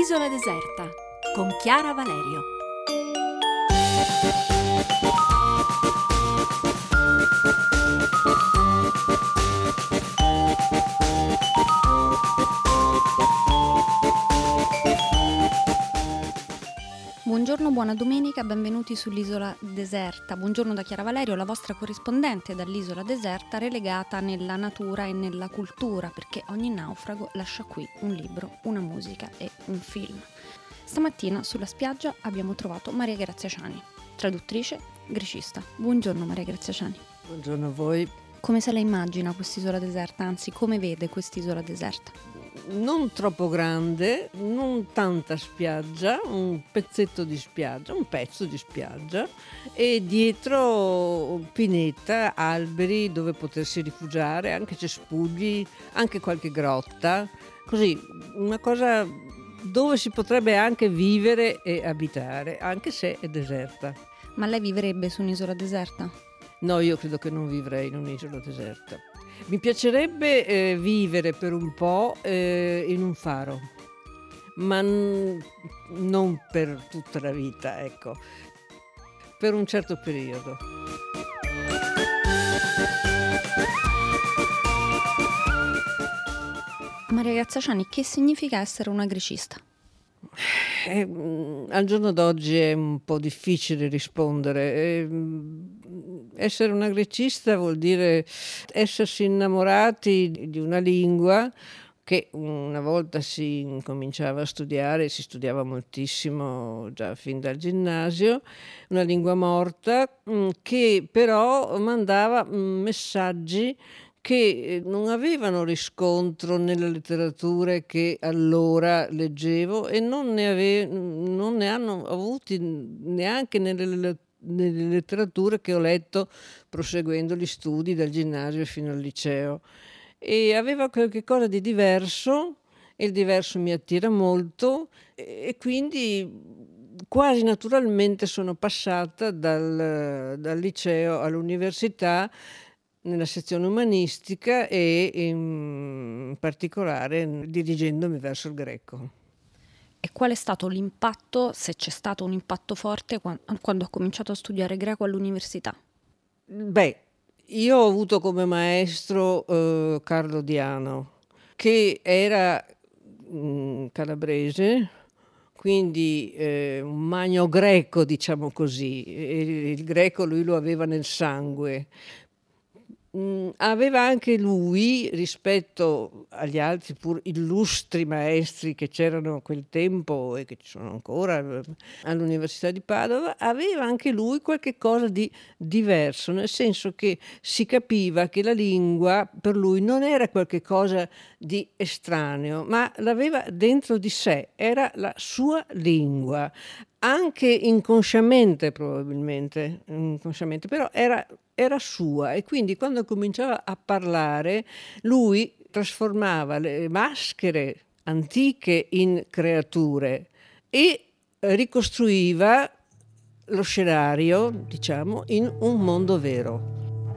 L'isola deserta con Chiara Valerio. Buongiorno, buona domenica, benvenuti sull'Isola Deserta. Buongiorno da Chiara Valerio, la vostra corrispondente dall'Isola Deserta, relegata nella natura e nella cultura, perché ogni naufrago lascia qui un libro, una musica e un film. Stamattina sulla spiaggia abbiamo trovato Maria Grazia Ciani, traduttrice, grecista. Buongiorno Maria Grazia Ciani. Buongiorno a voi. Come se la immagina quest'isola deserta, anzi come vede quest'isola deserta? Non troppo grande, non tanta spiaggia, un pezzetto di spiaggia, un pezzo di spiaggia e dietro pineta, alberi dove potersi rifugiare, anche cespugli, anche qualche grotta, così una cosa dove si potrebbe anche vivere e abitare, anche se è deserta. Ma lei vivrebbe su un'isola deserta? No, io credo che non vivrei in un'isola deserta. Mi piacerebbe vivere per un po' in un faro, ma non per tutta la vita, ecco, per un certo periodo. Maria Grazia Ciani, che significa essere una grecista? Al giorno d'oggi è un po' difficile rispondere. Essere una grecista vuol dire essersi innamorati di una lingua che una volta si incominciava a studiare, si studiava moltissimo già fin dal ginnasio, una lingua morta che però mandava messaggi che non avevano riscontro nelle letterature che allora leggevo e non ne hanno avuti neanche nelle letterature che ho letto proseguendo gli studi dal ginnasio fino al liceo. E aveva qualche cosa di diverso e il diverso mi attira molto e quindi quasi naturalmente sono passata dal liceo all'università nella sezione umanistica e in particolare dirigendomi verso il greco. E qual è stato l'impatto, se c'è stato un impatto forte, quando ho cominciato a studiare greco all'università? Beh, io ho avuto come maestro Carlo Diano, che era calabrese, quindi un magno greco, diciamo così. Il greco lui lo aveva nel sangue. Aveva anche lui, rispetto agli altri pur illustri maestri che c'erano a quel tempo e che ci sono ancora all'Università di Padova, aveva anche lui qualche cosa di diverso, nel senso che si capiva che la lingua per lui non era qualche cosa di estraneo, ma l'aveva dentro di sé, era la sua lingua. Anche inconsciamente probabilmente, inconsciamente, però era sua e quindi quando cominciava a parlare lui trasformava le maschere antiche in creature e ricostruiva lo scenario, diciamo, in un mondo vero.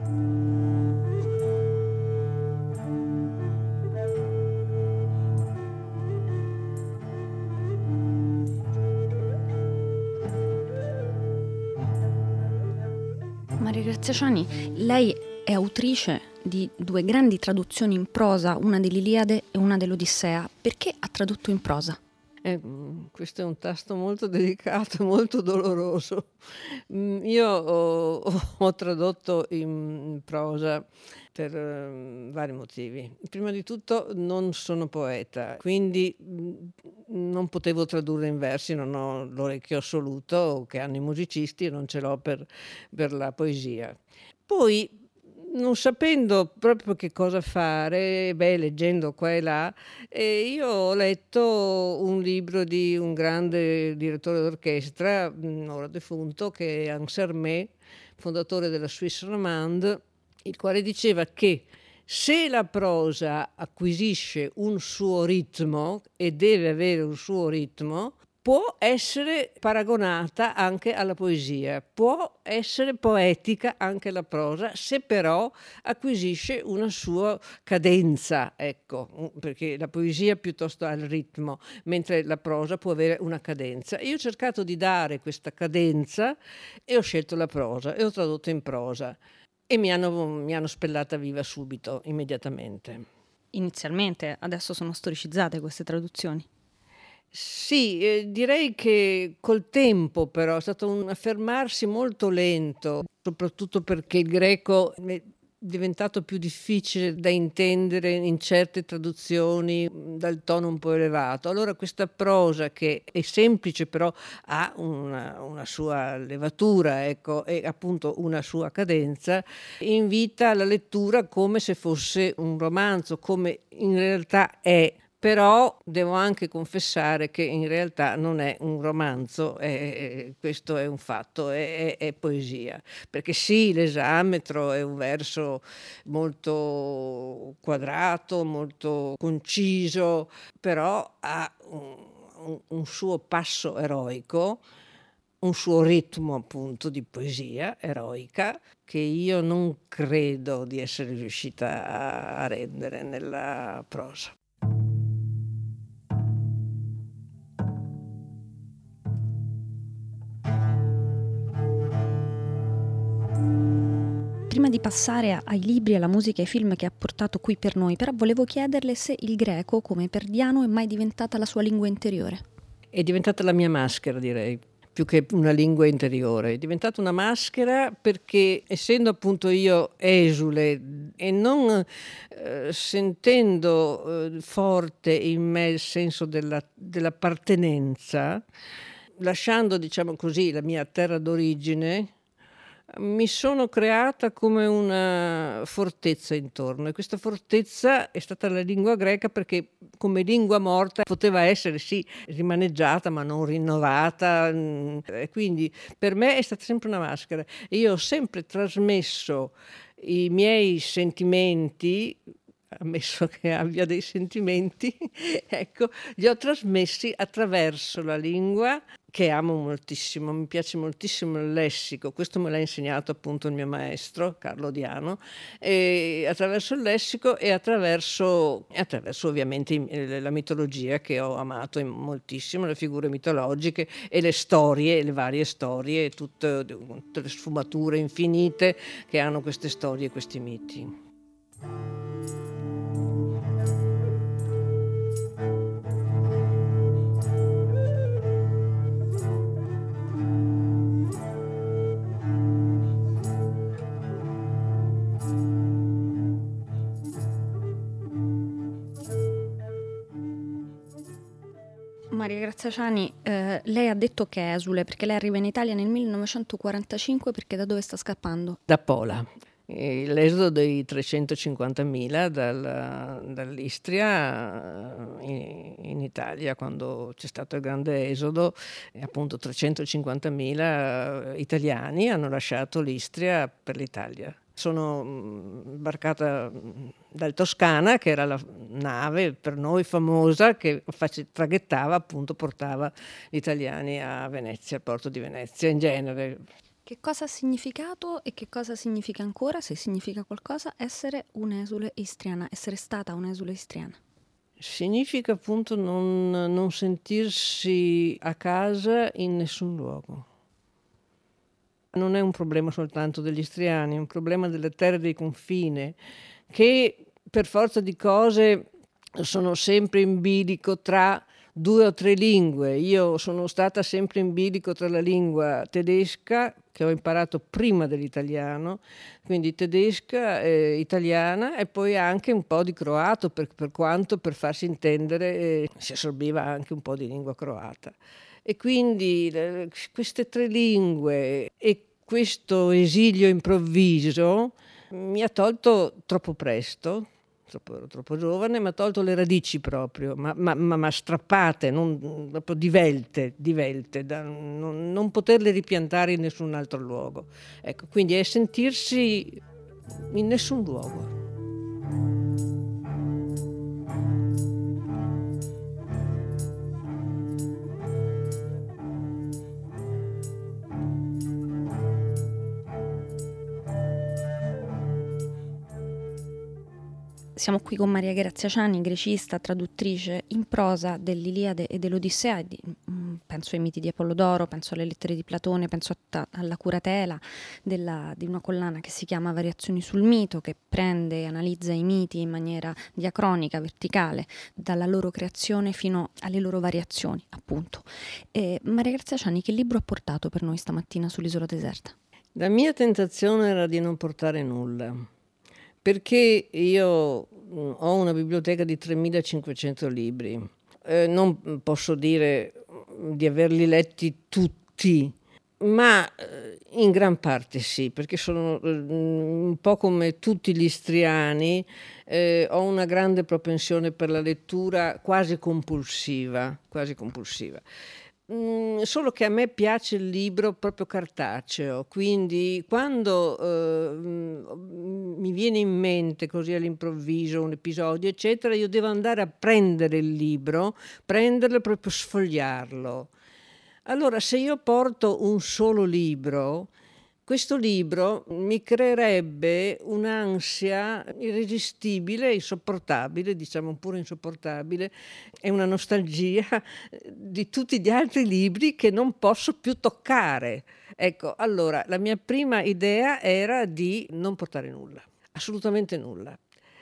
Maria Grazia Ciani, lei è autrice di 2 grandi traduzioni in prosa, una dell'Iliade e una dell'Odissea. Perché ha tradotto in prosa? Questo è un tasto molto delicato, molto doloroso. Io ho tradotto in prosa per vari motivi. Prima di tutto non sono poeta, quindi non potevo tradurre in versi, non ho l'orecchio assoluto che hanno i musicisti e non ce l'ho per la poesia. Poi, non sapendo proprio che cosa fare, leggendo qua e là, io ho letto un libro di un grande direttore d'orchestra, ora defunto, che è Ansermet, fondatore della Suisse Romande, il quale diceva che se la prosa acquisisce un suo ritmo e deve avere un suo ritmo, può essere paragonata anche alla poesia, può essere poetica anche la prosa, se però acquisisce una sua cadenza, ecco, perché la poesia piuttosto ha il ritmo, mentre la prosa può avere una cadenza. Io ho cercato di dare questa cadenza e ho scelto la prosa e ho tradotto in prosa e mi hanno spellata viva subito, immediatamente. Inizialmente, adesso sono storicizzate queste traduzioni. Sì, direi che col tempo però è stato un affermarsi molto lento, soprattutto perché il greco è diventato più difficile da intendere in certe traduzioni, dal tono un po' elevato. Allora questa prosa che è semplice però ha una sua levatura, ecco, e appunto una sua cadenza, invita alla lettura come se fosse un romanzo, come in realtà è. Però devo anche confessare che in realtà non è un romanzo, questo è un fatto, è poesia. Perché sì, l'esametro è un verso molto quadrato, molto conciso, però ha un suo passo eroico, un suo ritmo appunto di poesia eroica che io non credo di essere riuscita a rendere nella prosa. Prima di passare ai libri, alla musica e ai film che ha portato qui per noi, però volevo chiederle se il greco, come per Diano, è mai diventata la sua lingua interiore. È diventata la mia maschera, direi, più che una lingua interiore. È diventata una maschera perché, essendo appunto io esule e non sentendo forte in me il senso dell'appartenenza, lasciando, diciamo così, la mia terra d'origine, mi sono creata come una fortezza intorno, e questa fortezza è stata la lingua greca, perché come lingua morta poteva essere sì rimaneggiata ma non rinnovata, e quindi per me è stata sempre una maschera. E io ho sempre trasmesso i miei sentimenti, ammesso che abbia dei sentimenti, ecco, li ho trasmessi attraverso la lingua, che amo moltissimo, mi piace moltissimo il lessico, questo me l'ha insegnato appunto il mio maestro Carlo Diano, e attraverso il lessico e attraverso ovviamente la mitologia, che ho amato moltissimo, le figure mitologiche e le storie, le varie storie, tutte le sfumature infinite che hanno queste storie e questi miti. Maria Grazia Ciani, lei ha detto che è esule perché lei arriva in Italia nel 1945, perché da dove sta scappando? Da Pola. L'esodo dei 350.000 dall'Istria in Italia, quando c'è stato il grande esodo, appunto 350.000 italiani hanno lasciato l'Istria per l'Italia. Sono imbarcata dal Toscana, che era la nave per noi famosa che traghettava, appunto portava gli italiani a Venezia, al porto di Venezia in genere. Che cosa ha significato e che cosa significa ancora, se significa qualcosa, essere un'esule istriana, essere stata un'esule istriana? Significa appunto non sentirsi a casa in nessun luogo. Non è un problema soltanto degli istriani, è un problema delle terre di confine, che per forza di cose sono sempre in bilico tra 2 o 3 lingue. Io sono stata sempre in bilico tra la lingua tedesca, che ho imparato prima dell'italiano, quindi tedesca, italiana, e poi anche un po' di croato, per quanto per farsi intendere si assorbiva anche un po' di lingua croata. E quindi queste 3 lingue e questo esilio improvviso mi ha tolto troppo presto, troppo giovane, mi ha tolto le radici proprio, ma strappate, proprio divelte, da non poterle ripiantare in nessun altro luogo. Ecco, quindi è sentirsi in nessun luogo. Siamo qui con Maria Grazia Ciani, grecista, traduttrice in prosa dell'Iliade e dell'Odissea, penso ai miti di Apollodoro, penso alle lettere di Platone, penso alla curatela di una collana che si chiama Variazioni sul mito, che prende e analizza i miti in maniera diacronica, verticale, dalla loro creazione fino alle loro variazioni, appunto. Maria Grazia Ciani, che libro ha portato per noi stamattina sull'isola deserta? La mia tentazione era di non portare nulla, perché io ho una biblioteca di 3.500 libri. Non posso dire di averli letti tutti, ma in gran parte sì, perché sono un po' come tutti gli istriani, ho una grande propensione per la lettura quasi compulsiva, quasi compulsiva. Solo che a me piace il libro proprio cartaceo, quindi quando mi viene in mente così all'improvviso un episodio, eccetera, io devo andare a prendere il libro, prenderlo e proprio sfogliarlo. Allora, se io porto un solo libro, questo libro mi creerebbe un'ansia irresistibile, insopportabile, diciamo pure insopportabile, e una nostalgia di tutti gli altri libri che non posso più toccare. Ecco, allora la mia prima idea era di non portare nulla, assolutamente nulla.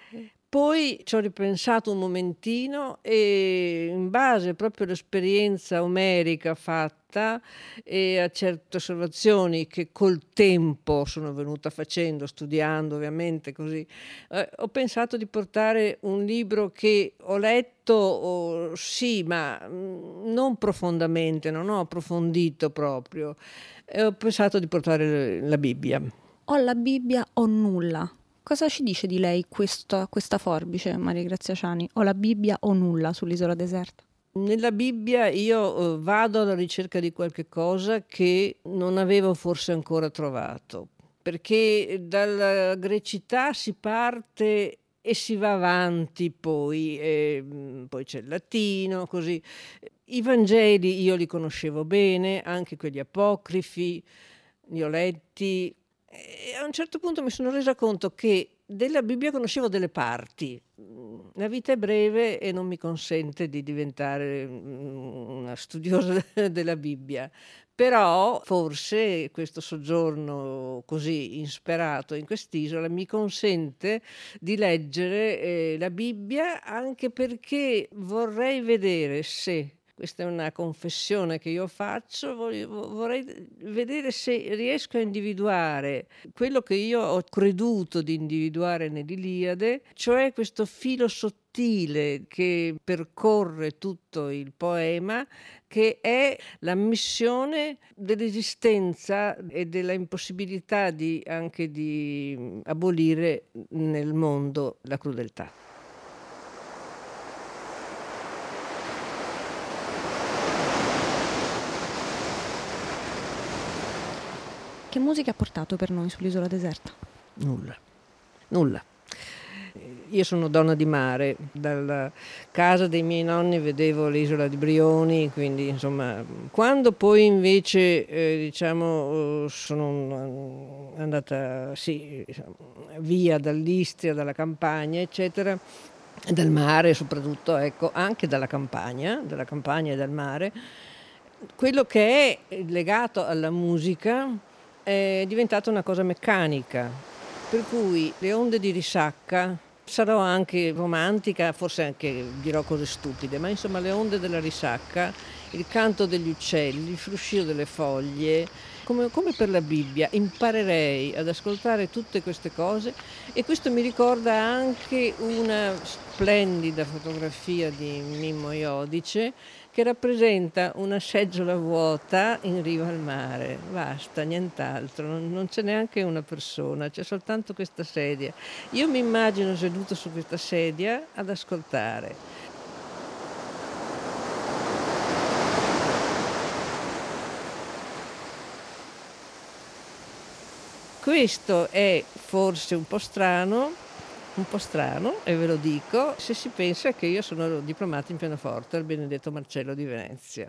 Poi ci ho ripensato un momentino e in base proprio all'esperienza omerica fatta e a certe osservazioni che col tempo sono venuta facendo, studiando ovviamente così, ho pensato di portare un libro che ho letto, sì, ma non profondamente, non ho approfondito proprio. E ho pensato di portare la Bibbia. Ho la Bibbia o nulla. Cosa ci dice di lei questa forbice, Maria Grazia Ciani? Ho la Bibbia o nulla sull'isola deserta? Nella Bibbia io vado alla ricerca di qualche cosa che non avevo forse ancora trovato, perché dalla grecità si parte e si va avanti poi, poi c'è il latino, così. I Vangeli io li conoscevo bene, anche quelli apocrifi, li ho letti e a un certo punto mi sono resa conto che della Bibbia conoscevo delle parti. La vita è breve e non mi consente di diventare una studiosa della Bibbia, però forse questo soggiorno così insperato in quest'isola mi consente di leggere la Bibbia, anche perché vorrei vedere se, questa è una confessione che io faccio, vorrei vedere se riesco a individuare quello che io ho creduto di individuare nell'Iliade, cioè questo filo sottile che percorre tutto il poema, che è la missione dell'esistenza e della impossibilità anche di abolire nel mondo la crudeltà. Che musica ha portato per noi sull'isola deserta? Nulla, nulla. Io sono donna di mare, dalla casa dei miei nonni vedevo l'isola di Brioni, quindi insomma, quando poi invece diciamo sono andata via dall'Istria, dalla campagna, eccetera, dal mare soprattutto, ecco, anche dalla campagna e dal mare, quello che è legato alla musica è diventata una cosa meccanica, per cui le onde di risacca, sarò anche romantica, forse anche dirò cose stupide, ma insomma le onde della risacca, il canto degli uccelli, il fruscio delle foglie, come per la Bibbia, imparerei ad ascoltare tutte queste cose e questo mi ricorda anche una splendida fotografia di Mimmo Iodice che rappresenta una seggiola vuota in riva al mare, basta, nient'altro, non c'è neanche una persona, c'è soltanto questa sedia. Io mi immagino seduto su questa sedia ad ascoltare. Questo è forse un po' strano, e ve lo dico, se si pensa che io sono diplomata in pianoforte al Benedetto Marcello di Venezia.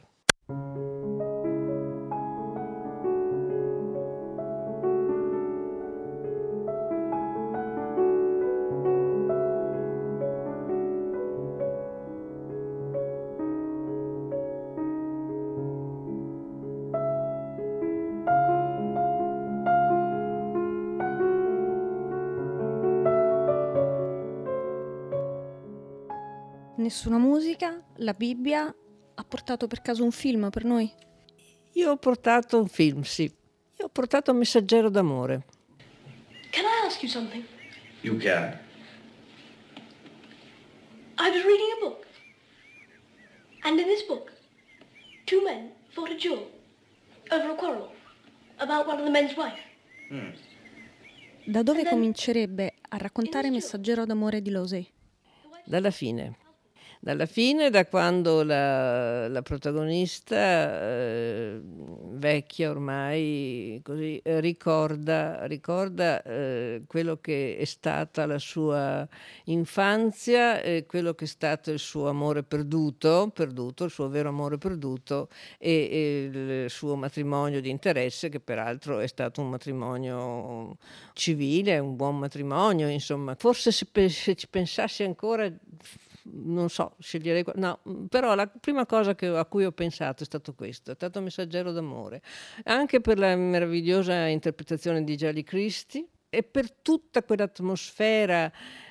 nessuna musica, la Bibbia. Ha portato per caso un film per noi? Io ho portato un film, sì. Io ho portato Messaggero d'amore. Can I ask you something? You can. I was reading a book. And in this book, two men fought a duel over a quarrel about one of the men's wife. Da dove comincerebbe a raccontare Messaggero d'amore di Losey? Dalla fine, da quando la protagonista, vecchia ormai, così, ricorda quello che è stata la sua infanzia, quello che è stato il suo amore perduto, il suo vero amore perduto, e il suo matrimonio di interesse, che peraltro è stato un matrimonio civile, un buon matrimonio, insomma. Forse se ci pensassi ancora, non so, sceglierei no, però la prima cosa a cui ho pensato è stato questo, è stato Messaggero d'amore, anche per la meravigliosa interpretazione di Gellie Christie e per tutta quell'atmosfera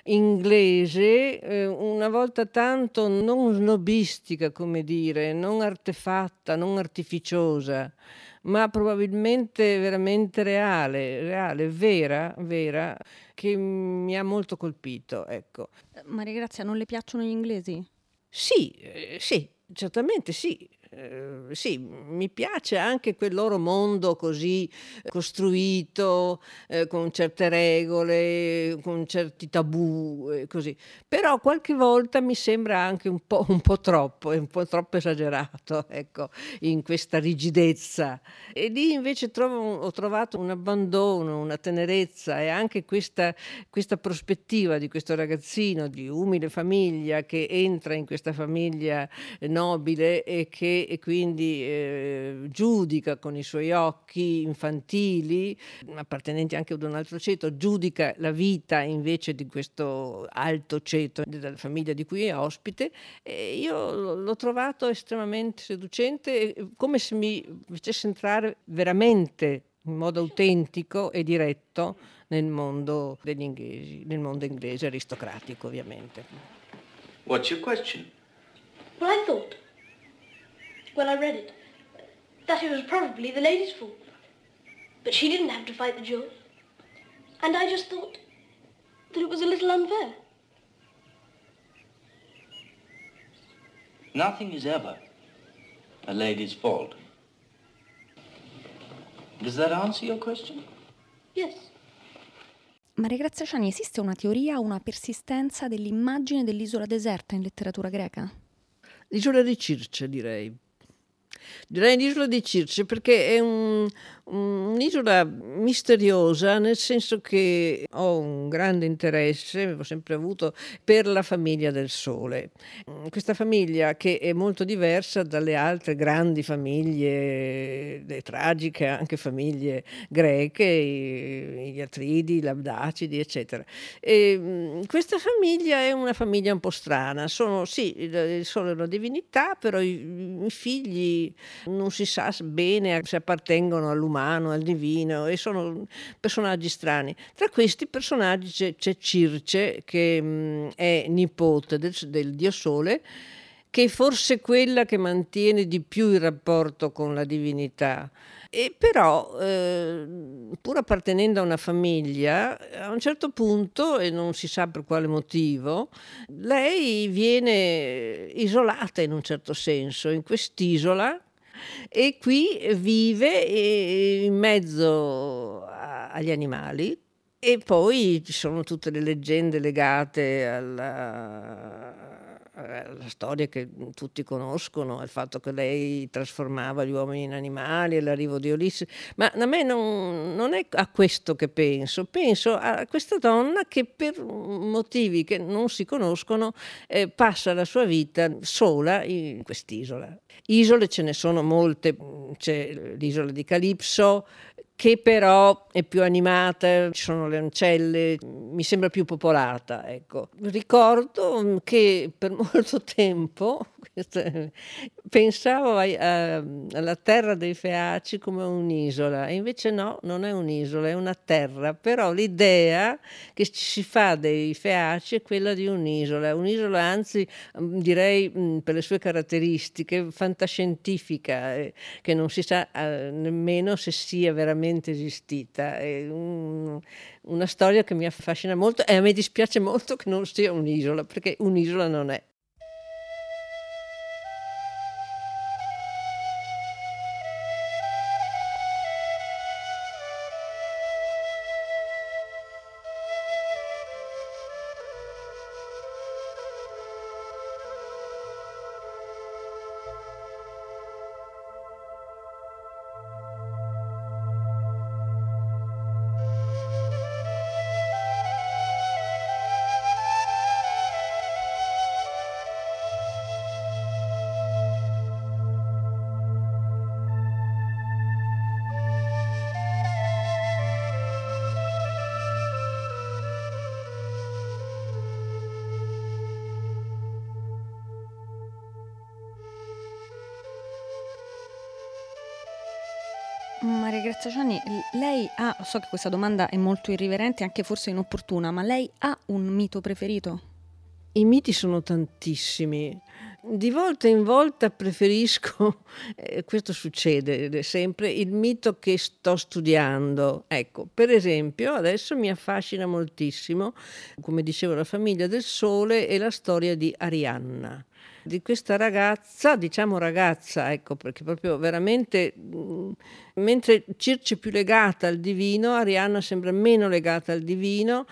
inglese, una volta tanto non snobistica, come dire, non artefatta, non artificiosa, ma probabilmente veramente reale, vera, che mi ha molto colpito, ecco. Maria Grazia, non le piacciono gli inglesi? Sì, certamente sì. Sì, mi piace anche quel loro mondo così costruito, con certe regole, con certi tabù, così. Però qualche volta mi sembra anche un po' troppo, è un po' troppo esagerato, ecco, in questa rigidezza. E lì invece ho trovato un abbandono, una tenerezza e anche questa prospettiva di questo ragazzino di umile famiglia che entra in questa famiglia nobile e quindi giudica con i suoi occhi infantili, appartenenti anche ad un altro ceto, giudica la vita invece di questo alto ceto della famiglia di cui è ospite, e io l'ho trovato estremamente seducente, come se mi facesse entrare veramente in modo autentico e diretto nel mondo degli inglesi, nel mondo inglese aristocratico, ovviamente. What's your question? Well, I thought, when I read it, that it was probably the lady's fault. But she didn't have to fight the duel. And I just thought that it was a little unfair. Nothing is ever a lady's fault. Does that answer your question? Yes. Maria Grazia Ciani, esiste una teoria o una persistenza dell'immagine dell'isola deserta in letteratura greca? L'isola di Circe, direi. Direi l'isola di Circe perché è un'isola misteriosa, nel senso che ho un grande interesse, ho sempre avuto, per la famiglia del Sole. Questa famiglia che è molto diversa dalle altre grandi famiglie, le tragiche anche famiglie greche, gli Atridi, gli Abdacidi, eccetera. E questa famiglia è una famiglia un po' strana. Sì, il Sole è una divinità, però i figli non si sa bene se appartengono all'umano, al divino, e sono personaggi strani. Tra questi personaggi c'è Circe, che è nipote del dio Sole, che è forse quella che mantiene di più il rapporto con la divinità. E però, pur appartenendo a una famiglia, a un certo punto, e non si sa per quale motivo, lei viene isolata in un certo senso, in quest'isola, e qui vive in mezzo agli animali. E poi ci sono tutte le leggende legate alla storia che tutti conoscono, al fatto che lei trasformava gli uomini in animali, all'arrivo di Ulisse. Ma a me non è a questo che penso a questa donna che per motivi che non si conoscono passa la sua vita sola in quest'isola. Isole ce ne sono molte, c'è l'isola di Calipso, che però è più animata, ci sono le ancelle, mi sembra più popolata, ecco. Ricordo che per molto tempo pensavo alla terra dei Feaci come un'isola, e invece no, non è un'isola, è una terra, però l'idea che ci si fa dei Feaci è quella di un'isola anzi direi per le sue caratteristiche fantascientifica, che non si sa nemmeno se sia veramente esistita. È una storia che mi affascina molto e a me dispiace molto che non sia un'isola, perché un'isola non è. Maria Grazia Ciani, lei ha, so che questa domanda è molto irriverente e anche forse inopportuna, ma lei ha un mito preferito? I miti sono tantissimi. Di volta in volta preferisco, questo succede sempre, il mito che sto studiando. Ecco, per esempio, adesso mi affascina moltissimo, come dicevo, la famiglia del Sole e la storia di Arianna. Di questa ragazza, diciamo ragazza, ecco, perché proprio veramente, mentre Circe è più legata al divino, Arianna sembra meno legata al divino,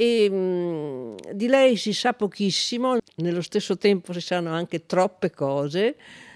e di lei si sa pochissimo, nello stesso tempo si sanno anche troppe cose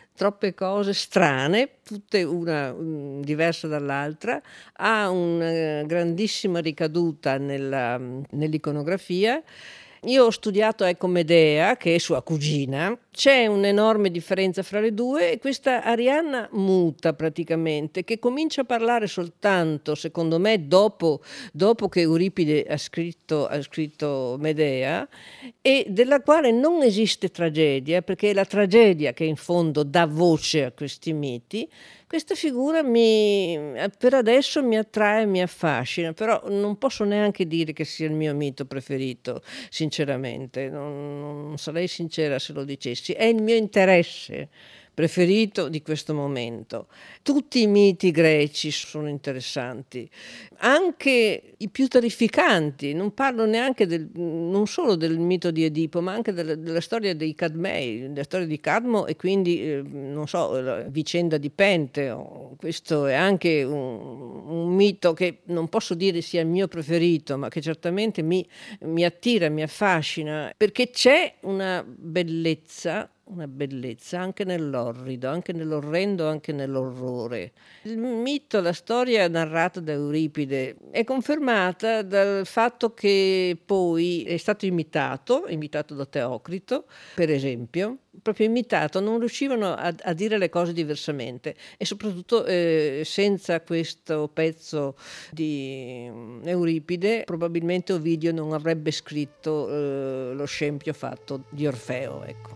strane, tutte una diversa dall'altra, ha una grandissima ricaduta nell'iconografia. Io ho studiato Medea, che è sua cugina, c'è un'enorme differenza fra le due e questa Arianna muta praticamente, che comincia a parlare soltanto, secondo me, dopo che Euripide ha scritto Medea, e della quale non esiste tragedia, perché è la tragedia che in fondo dà voce a questi miti. Questa figura per adesso mi attrae, mi affascina, però non posso neanche dire che sia il mio mito preferito, sinceramente, non sarei sincera se lo dicessi, è il mio interesse preferito di questo momento. Tutti i miti greci sono interessanti, anche i più terrificanti, non parlo neanche non solo del mito di Edipo, ma anche della storia dei Cadmei, la storia di Cadmo e quindi, non so, la vicenda di Penteo. Questo è anche un mito che non posso dire sia il mio preferito, ma che certamente mi attira, mi affascina, perché c'è una bellezza anche nell'orrido, anche nell'orrendo, anche nell'orrore. Il mito, la storia narrata da Euripide è confermata dal fatto che poi è stato imitato da Teocrito, per esempio, proprio imitato, non riuscivano a dire le cose diversamente e soprattutto senza questo pezzo di Euripide probabilmente Ovidio non avrebbe scritto lo scempio fatto di Orfeo, ecco.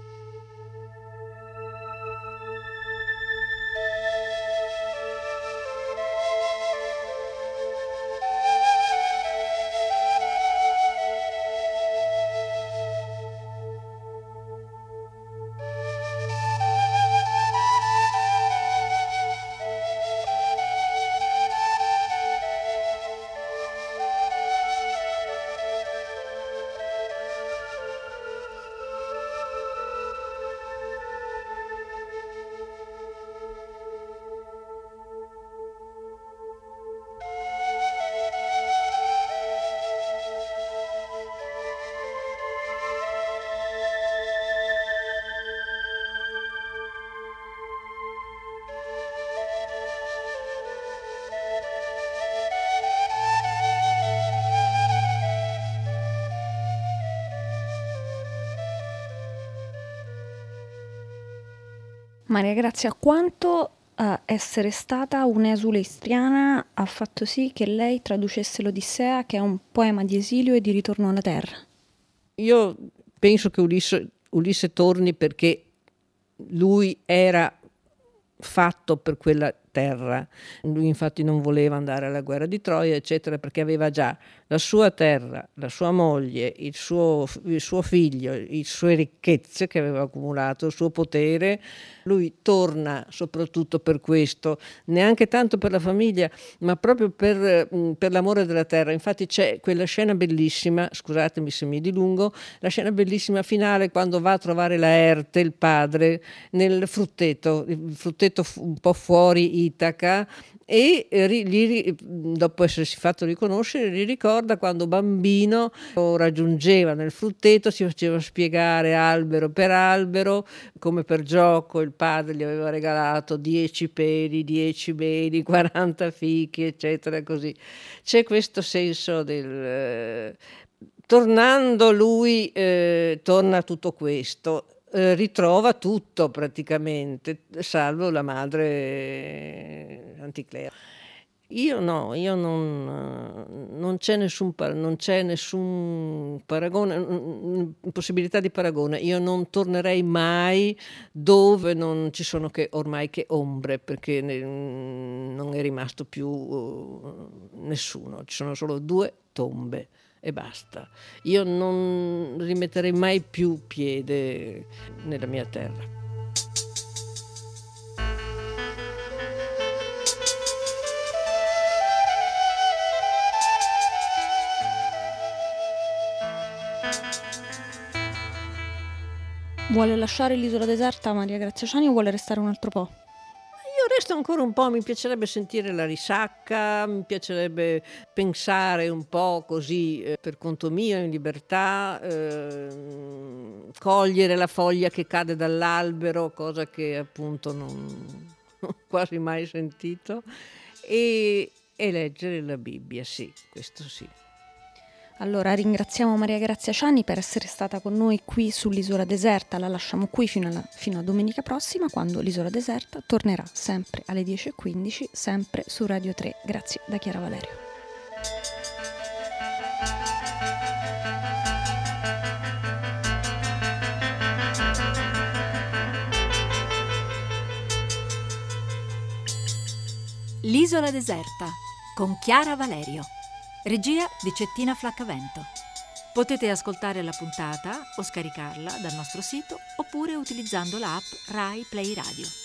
Maria Grazia, quanto essere stata un'esule istriana ha fatto sì che lei traducesse l'Odissea, che è un poema di esilio e di ritorno alla terra? Io penso che Ulisse torni perché lui era fatto per quella terra. Lui infatti non voleva andare alla guerra di Troia, eccetera, perché aveva già la sua terra, la sua moglie, il suo figlio, le sue ricchezze che aveva accumulato, il suo potere. Lui torna soprattutto per questo, neanche tanto per la famiglia, ma proprio per l'amore della terra. Infatti c'è quella scena bellissima, scusatemi se mi dilungo, la scena bellissima finale quando va a trovare Laerte, il padre, nel frutteto, il frutteto un po' fuori Itaca, e dopo essersi fatto riconoscere gli ricorda quando bambino lo raggiungeva nel frutteto, si faceva spiegare albero per albero, come per gioco il padre gli aveva regalato 10 peri, 10 meli, 40 fichi, eccetera, così. C'è questo senso del tornando lui, torna tutto questo. Ritrova tutto praticamente, salvo la madre Anticlea. Io non c'è nessun paragone, possibilità di paragone. Io non tornerei mai dove non ci sono ormai che ombre, perché non è rimasto più nessuno, ci sono solo 2 tombe. E basta. Io non rimetterei mai più piede nella mia terra. Vuole lasciare l'isola deserta Maria Grazia Ciani o vuole restare un altro po'? Io resto ancora un po', mi piacerebbe sentire la risacca, mi piacerebbe pensare un po' così per conto mio, in libertà, cogliere la foglia che cade dall'albero, cosa che appunto non ho quasi mai sentito, e leggere la Bibbia, sì, questo sì. Allora ringraziamo Maria Grazia Ciani per essere stata con noi qui sull'Isola Deserta, la lasciamo qui fino a domenica prossima, quando l'Isola Deserta tornerà sempre alle 10:15, sempre su Radio 3. Grazie da Chiara Valerio. L'Isola Deserta con Chiara Valerio. Regia di Cettina Flaccavento. Potete ascoltare la puntata o scaricarla dal nostro sito oppure utilizzando l'app Rai Play Radio.